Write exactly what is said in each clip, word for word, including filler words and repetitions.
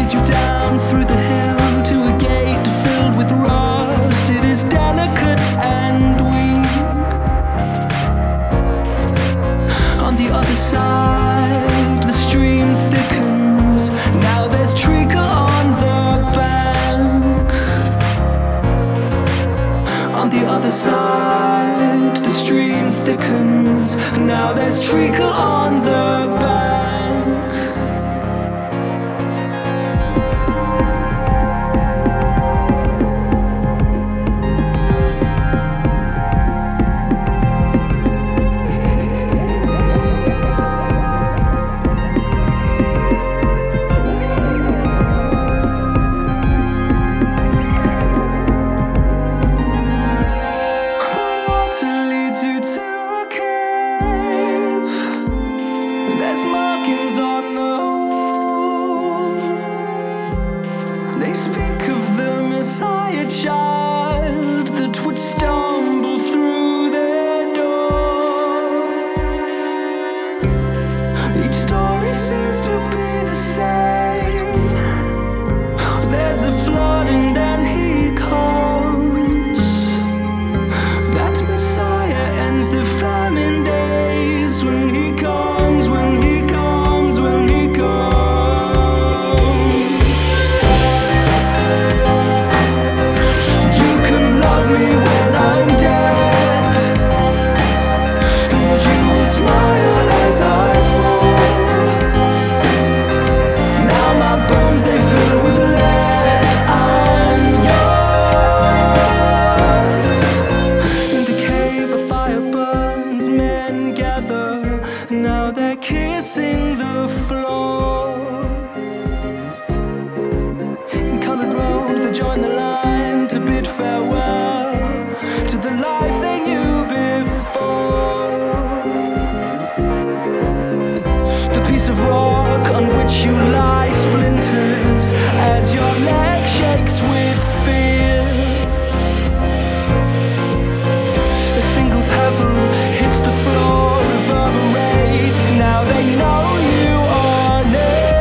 leads you down through the hill to a gate filled with rust. It is delicate and weak. On the other side, the stream thickens. Now there's treacle on the bank. On the other side, the stream thickens. Now there's treacle on the bank. They speak of the Messiah child that would stumble through their door. Each story seems to be the same. There's a flood and then he comes. That Messiah ends the famine days when he comes, when he comes, when he comes. Now they're kissing the floor. In colored robes they join the line to bid farewell to the life they knew before. The piece of rock on which you lie splinters as your leg shakes with fear. A single pebble hits the floor, reverberates. Now they know you are near.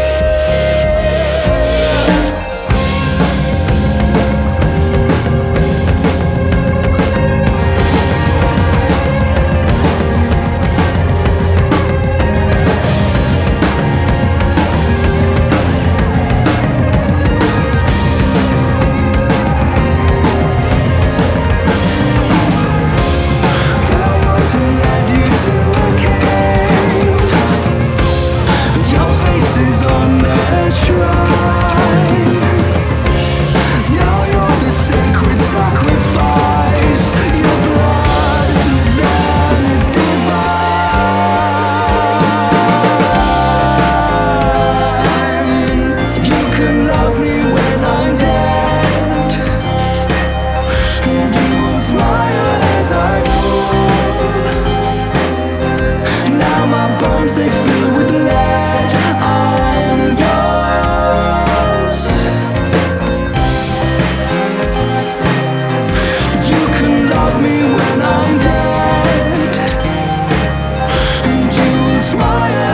They fill with lead. I'm yours. You can love me when I'm dead, and you will smile.